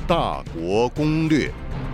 大国攻略。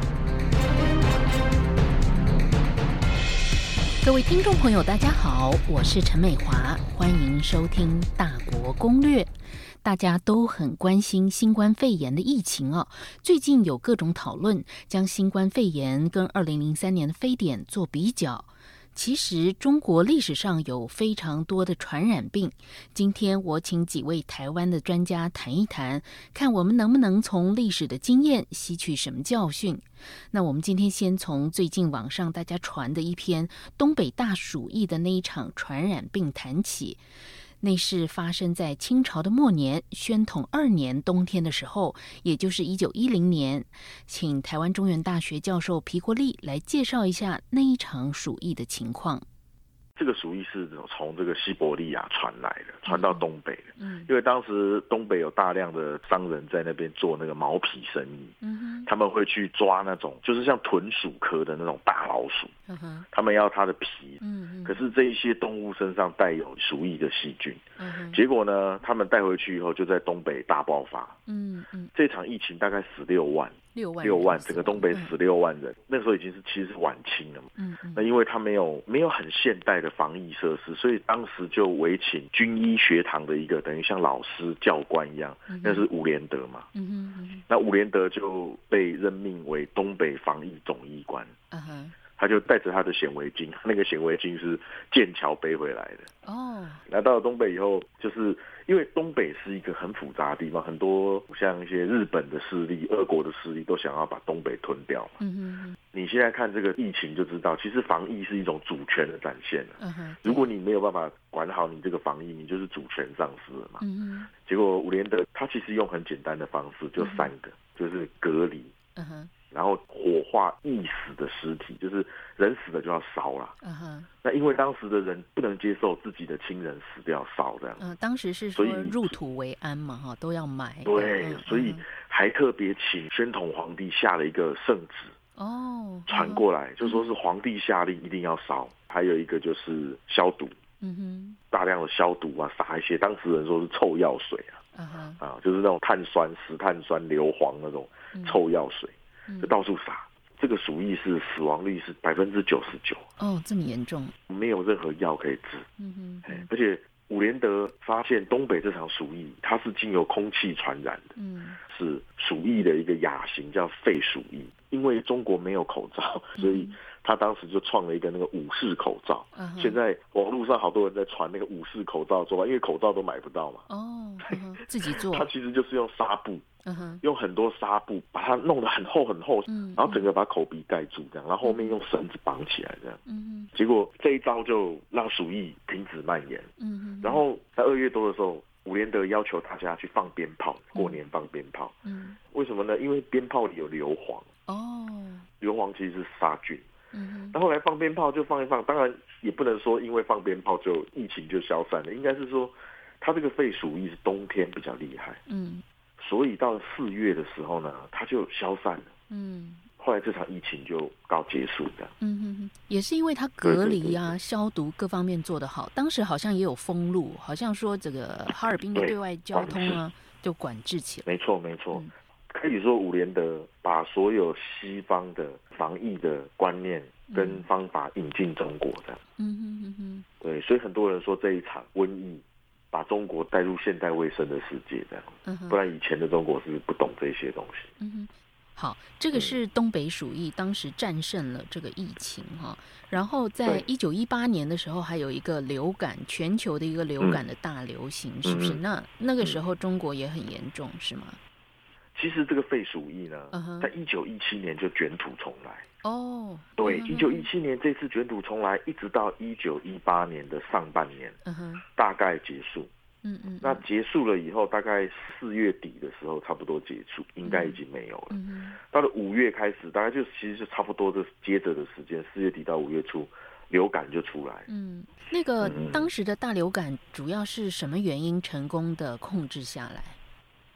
各位听众朋友大家好，我是陈美华，欢迎收听大国攻略。大家都很关心新冠肺炎的疫情啊，最近有各种讨论，将新冠肺炎跟2003年的非典做比较。其实中国历史上有非常多的传染病，今天我请几位台湾的专家谈一谈，看我们能不能从历史的经验吸取什么教训。那我们今天先从最近网上大家传的一篇东北大鼠疫的那一场传染病谈起。那是发生在清朝的末年，宣统2年冬天的时候，也就是1910年。请台湾中原大学教授皮国立来介绍一下那一场鼠疫的情况。 这个鼠疫是从这个西伯利亚传来的，传到东北的。因为当时东北有大量的商人在那边做那个毛皮生意，他们会去抓那种就是像豚鼠科的那种大老鼠，他们要它的皮，可是这一些动物身上带有鼠疫的细菌，结果呢，他们带回去以后就在东北大爆发。这场疫情大概16万。6万，整个东北16万人，那时候已经其实是晚清了嘛。那因为他没有很现代的防疫设施，所以当时就委请军医学堂的一个等于像老师教官一样，那是伍连德嘛。那伍连德就被任命为东北防疫总医官。他就带着他的显微镜，那个显微镜是剑桥背回来的。来到了东北以后，就是因为东北是一个很复杂的地方，很多像一些日本的势力、俄国的势力都想要把东北吞掉嘛。你现在看这个疫情就知道，其实防疫是一种主权的展现。如果你没有办法管好你这个防疫，你就是主权丧失了嘛。结果伍连德他其实用很简单的方式，就3个，就是隔离。然后火化易死的尸体，就是人死了就要烧啦。那因为当时的人不能接受自己的亲人死掉烧这样。 当时是说入土为安嘛，都要埋。 对，所以还特别请宣统皇帝下了一个圣旨，传过来，就说是皇帝下令一定要烧。还有一个就是消毒，大量的消毒啊，撒一些当时人说是臭药水啊，就是那种碳酸、石碳酸、硫磺那种臭药水。就到处撒，这个鼠疫是死亡率是99%。 这么严重？ 没有任何药可以治。而且伍连德发现东北这场鼠疫，它是经由空气传染的，是鼠疫的一个亚型，叫肺鼠疫。因为中国没有口罩，所以他当时就创了一个那个武士口罩。现在网络上好多人在传那个武士口罩做法，因为口罩都买不到嘛。 自己做。 他其实就是用纱布。用很多纱布把它弄得很厚很厚，然后整个把口鼻盖住这样，然后后面用绳子绑起来这样。结果这一招就让鼠疫停止蔓延。然后在2月多的时候，伍连德要求大家去放鞭炮，过年放鞭炮。为什么呢？因为鞭炮里有硫磺。硫磺其实是杀菌。那后来放鞭炮就放一放，当然也不能说因为放鞭炮就疫情就消散了，应该是说它这个肺鼠疫是冬天比较厉害。所以到了4月的时候呢，它就消散了。后来这场疫情就告结束的。 也是因为它隔离啊、消毒各方面做得好。当时好像也有封路，好像说这个哈尔滨的对外交通啊就管制起来。 没错。可以说伍连德把所有西方的防疫的观念跟方法引进中国的。对，所以很多人说这一场瘟疫把中国带入现代卫生的世界这样。不然以前的中国是不懂这些东西。 好，这个是东北鼠疫，当时战胜了这个疫情哈。然后在1918年的时候，还有一个流感，全球的一个流感的大流行，是不是？那个时候中国也很严重，是吗？ 其实这个肺鼠疫呢，在1917年就卷土重来。对，1917年这次卷土重来，一直到1918年的上半年，大概结束。那结束了以后，大概4月底的时候，差不多结束，应该已经没有了。到了5月开始，大概其实就差不多的接着的时间，4月底到5月初，流感就出来。 那个当时的大流感主要是什么原因成功的控制下来？ 其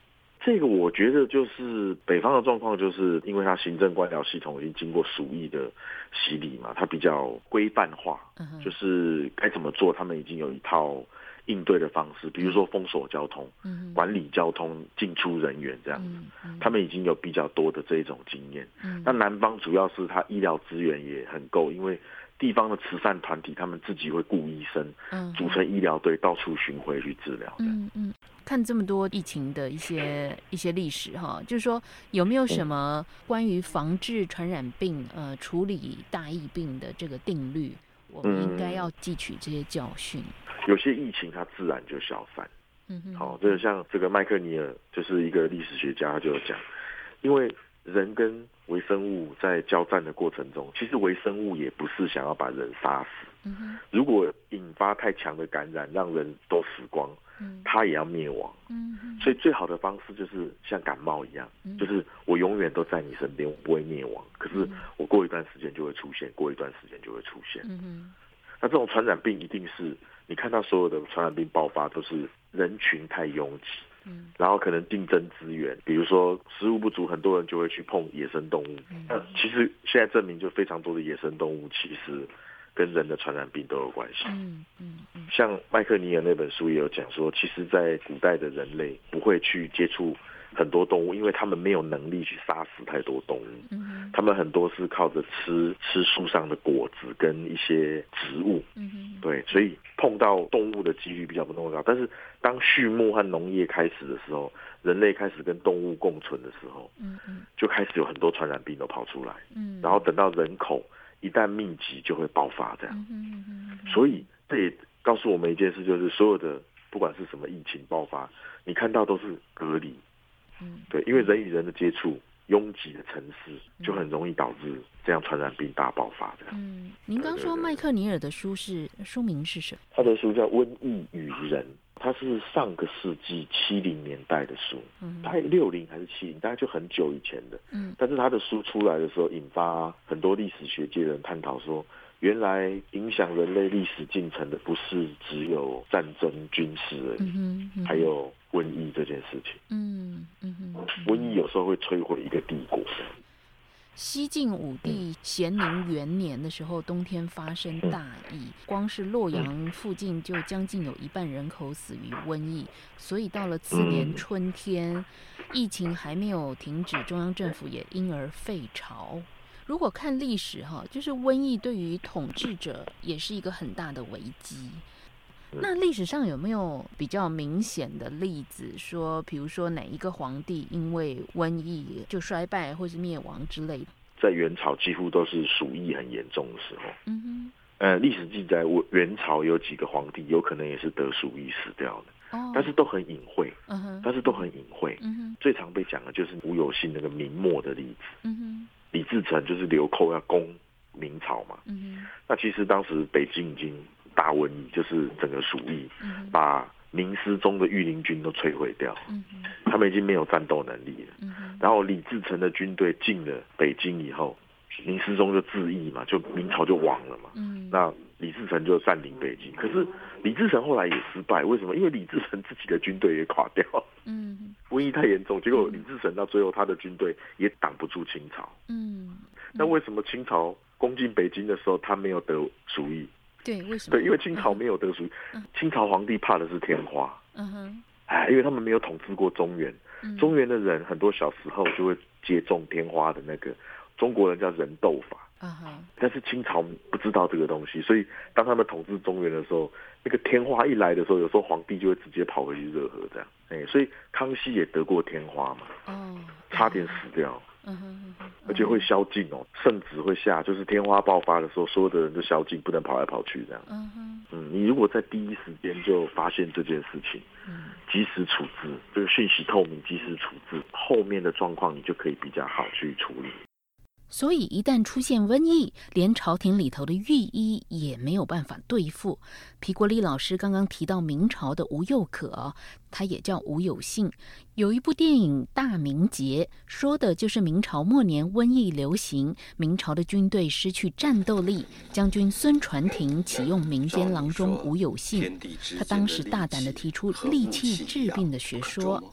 这个我觉得就是北方的状况，就是因为它行政官僚系统已经经过鼠疫的洗礼嘛，它比较规范化，就是该怎么做，他们已经有一套应对的方式，比如说封锁交通，管理交通进出人员这样子，他们已经有比较多的这一种经验。那南方主要是他医疗资源也很够，因为地方的慈善团体他们自己会雇医生，组成医疗队到处巡回去治疗。 看这么多疫情的一些历史哈，就是说有没有什么关于防治传染病、处理大疫病的这个定律，我们应该要汲取这些教训？ 有些疫情它自然就消散。好，这个像这个麦克尼尔就是一个历史学家，他就有讲，因为人跟微生物在交战的过程中，其实微生物也不是想要把人杀死。如果引发太强的感染，让人都死光，它也要灭亡。所以最好的方式就是像感冒一样，就是我永远都在你身边，我不会灭亡，可是我过一段时间就会出现，过一段时间就会出现。那这种传染病一定是你看到所有的传染病爆发都是人群太拥挤，然后可能竞争资源，比如说食物不足，很多人就会去碰野生动物。那其实现在证明，就非常多的野生动物其实跟人的传染病都有关系。像麦克尼尔那本书也有讲说，其实在古代的人类不会去接触很多动物，因为他们没有能力去杀死太多动物。他们很多是靠着吃树上的果子跟一些植物。对，所以碰到动物的几率比较不那么高。但是当畜牧和农业开始的时候，人类开始跟动物共存的时候，就开始有很多传染病都跑出来。然后等到人口一旦密集，就会爆发这样。所以这也告诉我们一件事，就是所有的不管是什么疫情爆发，你看到都是隔离。对，因为人与人的接触，拥挤的城市就很容易导致这样传染病大爆发这样。 您刚说麦克尼尔的书名是什么？ 他的书叫《瘟疫与人》，它是上个世纪70年代的书，大概60还是70，大概就很久以前的。但是他的书出来的时候，引发很多历史学界人探讨说，原来影响人类历史进程的不是只有战争军事而已，还有瘟疫这件事情。瘟疫有时候会摧毁一个帝国。 西晋武帝咸宁元年的时候，冬天发生大疫，光是洛阳附近就将近有1半人口死于瘟疫，所以到了次年春天，疫情还没有停止，中央政府也因而废朝。如果看历史就是瘟疫对于统治者也是一个很大的危机。那历史上有没有比较明显的例子，说比如说哪一个皇帝因为瘟疫就衰败或是灭亡之类的？ 在元朝几乎都是鼠疫很严重的时候。历史记载元朝有几个皇帝有可能也是得鼠疫死掉的。但是都很隐晦。最常被讲的就是吴有信那个明末的例子。李自成就是流寇要攻明朝嘛。那其实当时北京已经大瘟疫，就是整个鼠疫，把明思宗的御林军都摧毁掉。他们已经没有战斗能力了。然后李自成的军队进了北京以后，明思宗就自缢嘛，就明朝就亡了嘛。那李自成就占领北京，可是李自成后来也失败，为什么？因为李自成自己的军队也垮掉。瘟疫太严重，结果李自成到最后他的军队也挡不住清朝。那为什么清朝攻进北京的时候他没有得鼠疫？ 对，为什么？ 对，因为清朝没有得鼠疫。清朝皇帝怕的是天花。因为他们没有统治过中原。中原的人很多小时候就会接种天花的那个，中国人叫人痘法。但是清朝不知道这个东西，所以当他们统治中原的时候，那个天花一来的时候，有时候皇帝就会直接跑回去热河这样。所以康熙也得过天花嘛。差点死掉。而且会宵禁圣旨会下，就是天花爆发的时候，所有的人都宵禁，不能跑来跑去这样。你如果在第一时间就发现这件事情，及时处置，这个讯息透明，及时处置，后面的状况你就可以比较好去处理。 所以一旦出现瘟疫，连朝廷里头的御医也没有办法对付。皮国立老师刚刚提到明朝的吴又可，他也叫吴有信，有一部电影《大明劫》，说的就是明朝末年瘟疫流行，明朝的军队失去战斗力，将军孙传庭启用民间郎中吴有信，他当时大胆地提出利气治病的学说。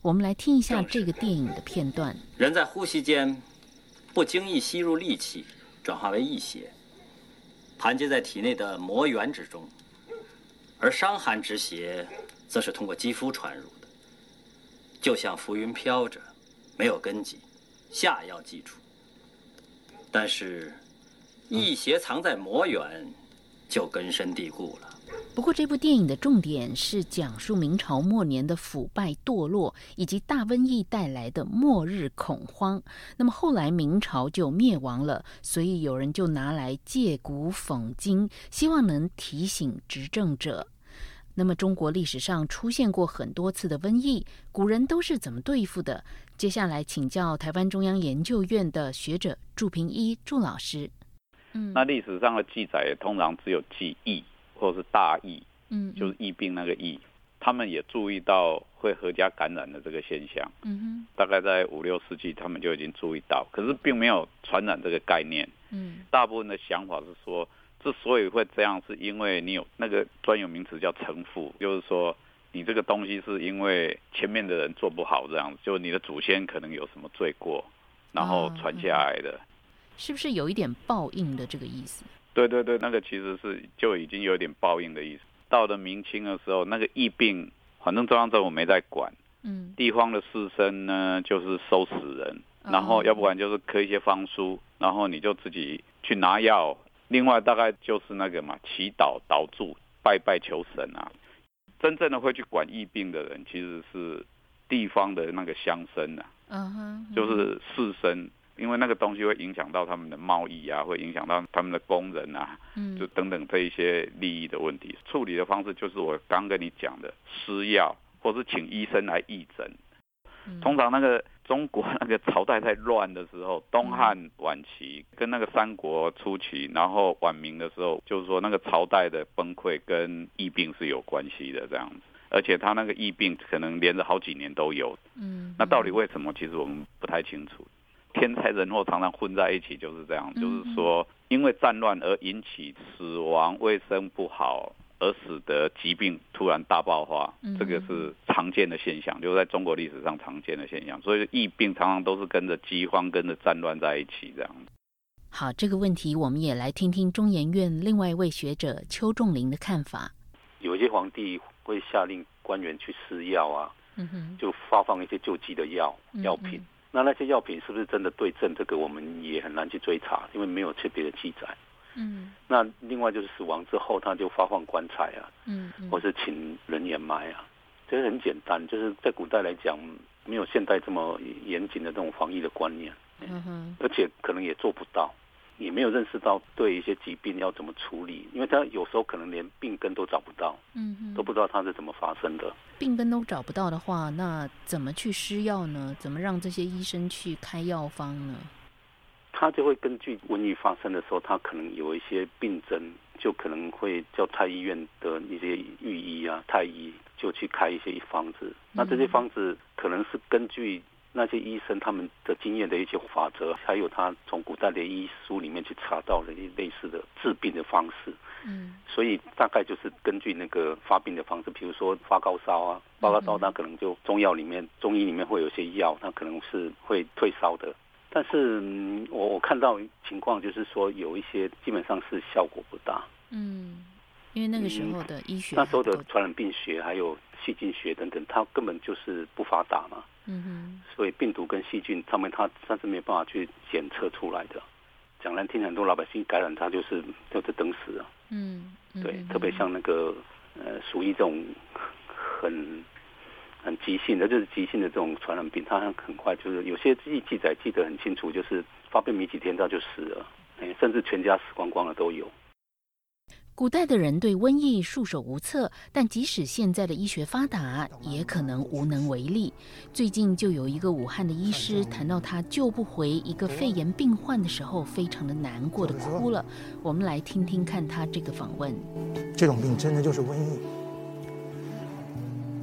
我们来听一下这个电影的片段。 人在呼吸间不经意吸入戾气，转化为疫邪，盘结在体内的膜原之中，而伤寒之邪则是通过肌肤传入的，就像浮云飘着，没有根基，下要记住。但是疫邪藏在膜原，就根深蒂固了。 不过这部电影的重点是讲述明朝末年的腐败堕落，以及大瘟疫带来的末日恐慌。那么后来明朝就灭亡了，所以有人就拿来借古讽今，希望能提醒执政者。那么中国历史上出现过很多次的瘟疫，古人都是怎么对付的？接下来请教台湾中央研究院的学者祝平一祝老师。 那历史上的记载通常只有记疫或是大疫，就是疫病那个疫，他们也注意到会合家感染的这个现象。大概在5、6世纪他们就已经注意到，可是并没有传染这个概念。大部分的想法是说，之所以会这样，是因为你有那个专有名词叫承父，就是说你这个东西是因为前面的人做不好，这样子，就你的祖先可能有什么罪过，然后传下来的。 是不是有一点报应的这个意思？ 对对对，那个其实是就已经有点报应的意思。到了明清的时候，那个疫病，反正中央政府没在管，地方的士绅呢就是收死人，然后要不然就是刻一些方书，然后你就自己去拿药。另外大概就是那个嘛，祈祷、祷祝、拜拜求神啊。真正的会去管疫病的人，其实是地方的那个乡绅啊，就是士绅。因为那个东西会影响到他们的贸易啊，会影响到他们的工人啊，就等等这一些利益的问题。处理的方式就是我刚跟你讲的施药，或是请医生来义诊。通常那个中国那个朝代在乱的时候，东汉晚期跟那个三国初期，然后晚明的时候，就是说那个朝代的崩溃跟疫病是有关系的这样子。而且他那个疫病可能连着好几年都有。那到底为什么？其实我们不太清楚。天灾人祸常常混在一起，就是这样，就是说因为战乱而引起死亡、卫生不好，而使得疾病突然大爆发，这个是常见的现象，就是在中国历史上常见的现象。所以疫病常常都是跟着饥荒、跟着战乱在一起这样。 好，这个问题我们也来听听中研院另外一位学者邱仲林的看法。 有一些皇帝会下令官员去施药啊，就发放一些救济的药品。那些药品是不是真的对症，这个我们也很难去追查，因为没有特别的记载。那另外就是死亡之后，他就发放棺材啊，或是请人掩埋啊，这很简单，就是在古代来讲，没有现代这么严谨的这种防疫的观念，而且可能也做不到，也没有认识到对一些疾病要怎么处理，因为他有时候可能连病根都找不到，都不知道它是怎么发生的。 病根都找不到的话，那怎么去施药呢？怎么让这些医生去开药方呢？ 他就会根据瘟疫发生的时候，他可能有一些病症，就可能会叫太医院的一些御医啊、太医就去开一些方子。那这些方子可能是根据那些医生他们的经验的一些法则，还有他从古代的医书里面去查到的类似的治病的方式。所以大概就是根据那个发病的方式，比如说发高烧啊，发高烧它可能就中医里面会有些药，它可能是会退烧的。但是我看到情况就是说，有一些基本上是效果不大。 因为那个时候的医学， 那时候的传染病学还有细菌学等等，它根本就是不发达嘛。所以病毒跟细菌上面它是没有办法去检测出来的。讲难听，很多老百姓感染它就是等死了。对，特别像那个属于这种很急性的，就是急性的这种传染病，它很快就是有些记载记得很清楚，就是发病没几天它就死了，甚至全家死光光了都有。 古代的人对瘟疫束手无策，但即使现在的医学发达，也可能无能为力。最近就有一个武汉的医师谈到他救不回一个肺炎病患的时候，非常的难过的哭了。我们来听听看他这个访问。 这种病真的就是瘟疫，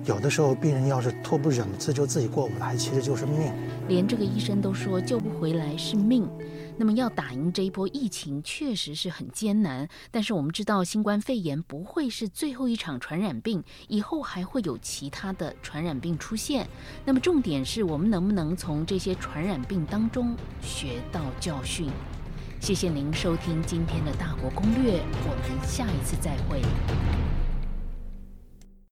有的时候病人要是脱不忍字就自己过不来，其实就是命。 连这个医生都说救不回来是命。那么要打赢这一波疫情确实是很艰难，但是我们知道新冠肺炎不会是最后一场传染病，以后还会有其他的传染病出现。那么重点是我们能不能从这些传染病当中学到教训。谢谢您收听今天的大国攻略，我们下一次再会。